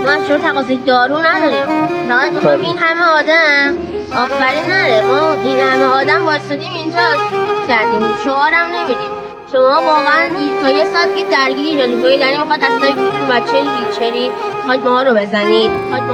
ما شور تقاضی دارو نداریم، فقط میخوایم این همه آدم آفرین نره. ما این همه آدم واسدیم اینجا کردیم، شعارم نمیدیم. شما واقعا تا یه ساعت که درگیری جلوی ویلانی میخواد دستای بچه ریچری میخواد ما رو بزنید.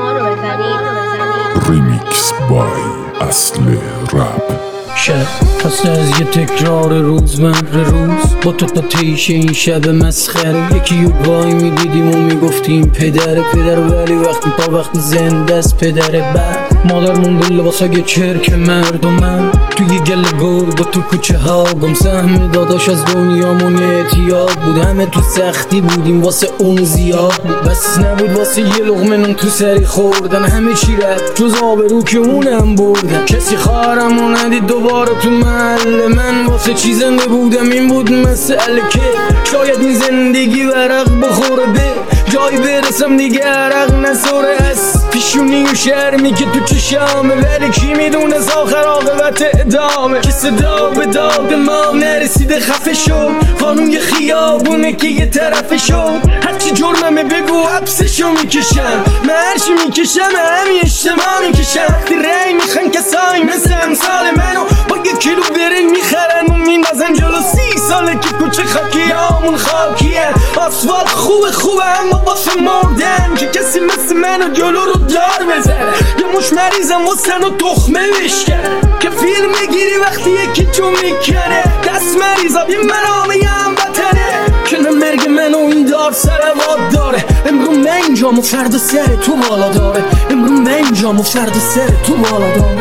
ریمیکس بای اصل رپ. خسته از یه تکرار روز با تو تیشه این شب مسخره. یکی یو وای میدیدیم و میگفتیم پدر ولی وقتی زنده است پدر بعد مادر مونده لباسای چرک مردمم توی گل گرگ و تو کوچه ها گم سهم داداش از دنیامون اعتیاد بود. همه تو سختی بودیم واسه اون زیاد بود، بس نبود واسه یه لقمه نون تو سری خوردن. همه چی رفت جز آبرو که اونم بردن. کسی خواهرمو ندید دوباره تو محل من. واسه چی زنده بودم این بود مسئله که شاید این زندگی ورق بخوره به جایی برسم دیگه عرق نسوره از پیشونی و شرمی که تو چشامه. ولی کی میدونه آخر عاقبت ادامه که صدا به داد ما نرسیده خفه شد. قانون یه خیابونه که یه طرفه شد. هرچی جرممه بگو حبسشو میکشم، من هرچی میکشم همین اجتماع میکشم. وقتی رای میخوان کسایی مثل امثال منو با یه کیلو برنج میخرن و میندازن جلو 30 ساله که کوچه خاکیامون خاکیه. آسفالت خوبه اما واسه مردن که کسی مثل منو جلو رو دار بزنه. یه مش مریضم واسه نو تخمه بشکنه که فیلم بگیری وقتی یکی تو میکنه. دست مریضا بی منامه یه هموطنه که نه مرگ منو این دار سرواد داره. امرو من اینجام و فردا سر تو بالا داره. امرو من اینجام و فردا سر تو بالا داره.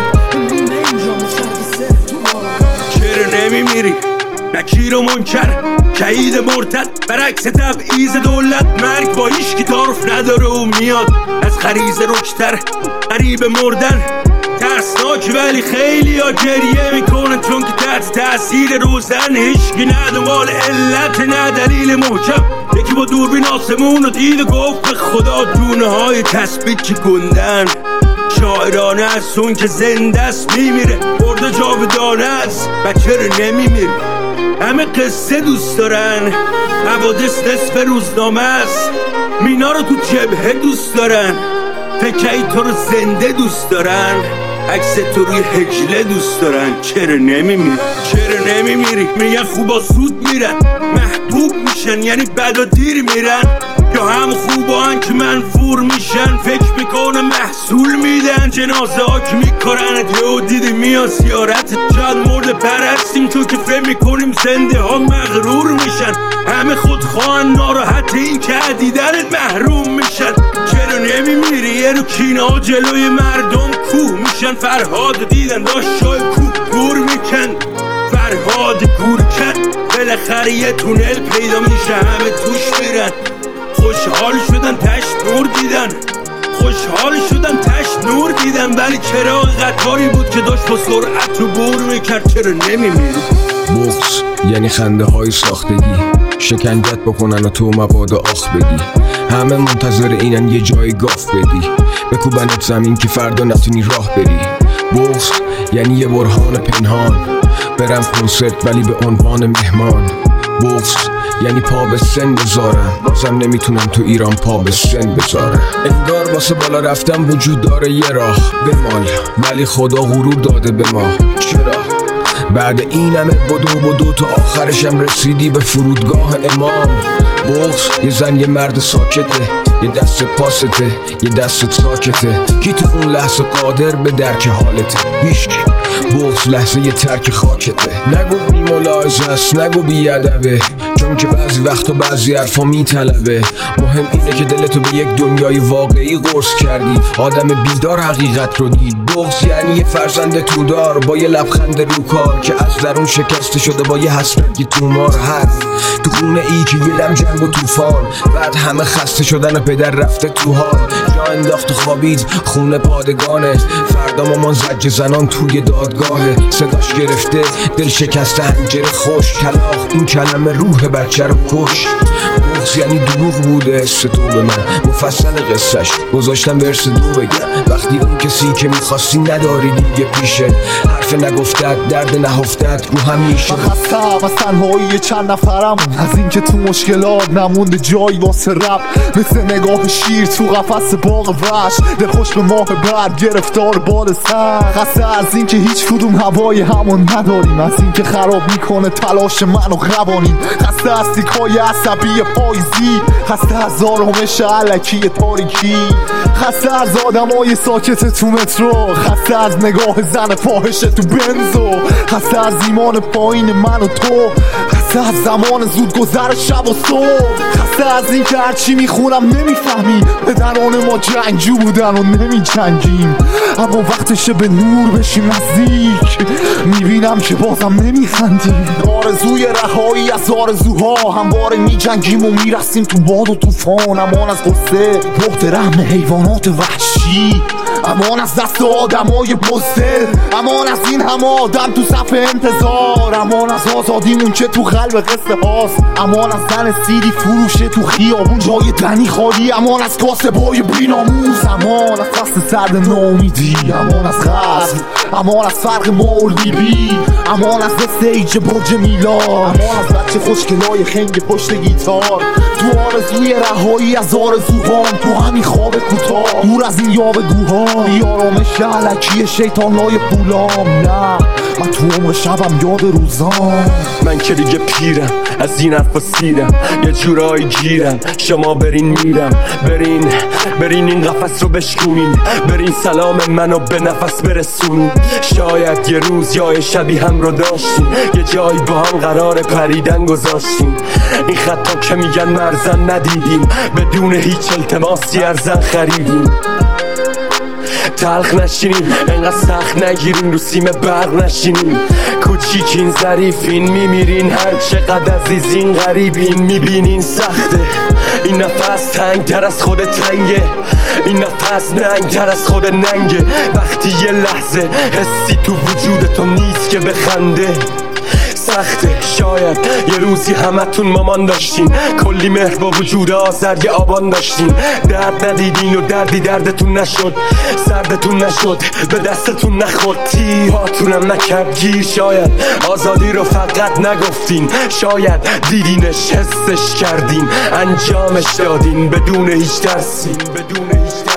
چرا نمیمیری؟ نکیر و منکر شهید مرتد برعکس تبعیض دولت. مرگ با هیچ کی تعارف نداره و میاد از غریزه رکتر. قریب مردن ترسناک ولی خیلی ها گریه میکنن چون که تحت تأثیر روزن. هیچکی نه دنبال علت نه دلیل محکم. یکی با دوربین آسمون رو دید و گفت به خدا دونه های تثبیت که گندن. شاعرانه است اون که زنده است میمیره، برده جاودانه است و چرا نمیمیره. همه قصه دوست دارن، حوادث نصف روزنامه است. مینا رو تو جبهه دوست دارن، فکری تو رو زنده دوست دارن. عکس تو روی هجله دوست دارن. چرا نمیمیری؟ میگن خوبا زود میرن، محبوب میشن یعنی بعد و دیر میرن. یا هم خوبان که منفور میشن فکر میکنه محصول میدن. جنازه ها که میکنن یهو دیدی میان زیارت. شاید مرد پرستیم چون که فهم میکنیم زنده ها مغرور میشن. همه خودخواهن ناراحت این که دیدنت محروم میشن. چرا نمیمیری؟ یه رو کینه ها جلوی مردم کوه میشن. فرهاد دیدن داشت شای کوه گور میکن. فرهاد گور کن بالاخره یه تونل پیدا میشه همه توش میرن. خوشحال شدن تشت نور دیدن ولی چراغ قطاری بود که داشت با سرعت رو بور میکرد. چرا نمیمیری؟ بغض یعنی خنده های ساختگی، شکنجت بکنن و تو مبادا آخ بگی. همه منتظر اینن یه جای گاف بدی، بکوبنت زمین که فردا نتونی راه بری. بغض یعنی یه برهان پنهان، برم کنسرت ولی به عنوان مهمان. بغض یعنی پا به سن بذارم، بازم نمیتونم تو ایران پا به سن بذارم. انگار واسه بالا رفتم وجود داره یه راه بمال، ولی خدا غرور داده به ما. چرا؟ بعد این همه بدو تو آخرشم رسیدی به فرودگاه امام. بغض یه زن یه مرد ساکته، یه دست پاسته یه دست ساکته. کی تو اون لحظه قادر به درک حالته؟ هیچکی. بغض لحظه یه ترک خاکته. نگو بی ملاحظه است، نگو بی ادبه، چون که بعضی وقتا بعضی حرفا میطلبه. مهم اینه که دلتو به یک دنیای واقعی قرص کردی، آدم بیدار حقیقت رو دید. بغض یعنی یه فرزند تودار با یه لبخند رو کار که از درون شکسته شده با یه حسرت تومار. هست تو خونه ای که یه دم جنگ و توفان، بعد همه خسته شدن و پدر رفته تو حال. جا انداخت و خوابید خونه پادگانه، فردا مامان زجر زنان توی دادگاهه. صداش گرفته دل شکسته حنجره خوش، کلاغ این کلمه روح بچه رو کش. راست یعنی دروغ بوده عشق تو به من. مفصل قصهش گذاشتم ورس دو بگم. وقتی اون کسی که میخواستی نداری دیگه پیشه، حرف نگفتت درد نهفتت رو هم میشه. من خستم از تنهایی چند نفرم، از اینکه تو مشکلات نمونده جایی واسه رب. مثل نگاه شیر تو قفس باغ وحش، دلخوش به ماه بعد گرفتار بال سر. خسته از اینکه هیچ کدوم هوای همون نداریم، از اینکه خراب میکنه تلاش من و قوانین. خسته از تیکای عصبی پاییزی، خسته از آرامش علکی تاریکی، خسته از آدمای ساکت تو مترو، خسته از نگاه زن فاحش تو بنزو، خسته از ایمان پایین من و تو، خسته از زمان زود گذر شب و صبح، خسته از این که هرچی میخونم نمیفهمی. پدران ما جنگجو بودن و نمی جنگیم، اما وقتشه به نور بشیم نزدیک. میبینم که بازم نمیخندی. آرزوی رهایی از آرزوها، همواره میجنگیم و میرسیم تو باد و طوفان. امان از قصه بغض رحم حیوانات وحشی، امان از دست آدمای بزدل، امان از این همه آدم تو صف انتظار، امان از آزادیمون که تو قلب قصه هاست، امان از زن سیدی فروشه تو خیابون جای دنی خالی، امان از کاسبای بیناموز، امان از فصل سرد ناامیدی، امان از غزل، امان از فرق ما و لیبی، امان از استیج برج میلاد، امان از بچه خوشگلای خنگ پشت گیتار. تو آرزوی رهایی از آرزوهام، تو همین خواب کوتاه دور از این یاوه‌گوها، آرامش علکی شیطانای پولام. نه من تو عمر شبم یاد روزام. من که دیگه پیرم از این حرفا سیرم، یه جورایی گیرم. شما برین میرم، برین این قفس رو بشکونین، برین سلام منو به نفس برسونین. شاید یه روز یا یه شبی هم رو داشتین، یه جایی با هم قرار پریدن گذاشتین. این خطا که میگن مرزن ندیدیم، بدون هیچ التماسی ارزن خریدیم. تلخ نشینیم انقدر سخت نگیرین، رو سیم برق نشینیم. کوچیکین ظریفین میمیرین، هر چقدر عزیزین غریبین. میبینین سخته این نفس، تنگ تر از خود تنگه این نفس، ننگ تر از خود ننگه. وقتی یه لحظه حسی تو وجودتو نیست که بخنده. سخته شاید یه روزی همتون مامان داشتین، کلی مهر با وجود آذر یه آبان داشتین. درد ندیدین و دردی دردتون نشد، سردتون نشد به دستتون نخورد، تیهاتونم نکرد گیر. شاید آزادی رو فقط نگفتین، شاید دیدینش حسش کردین، انجامش دادین بدون هیچ ترسی.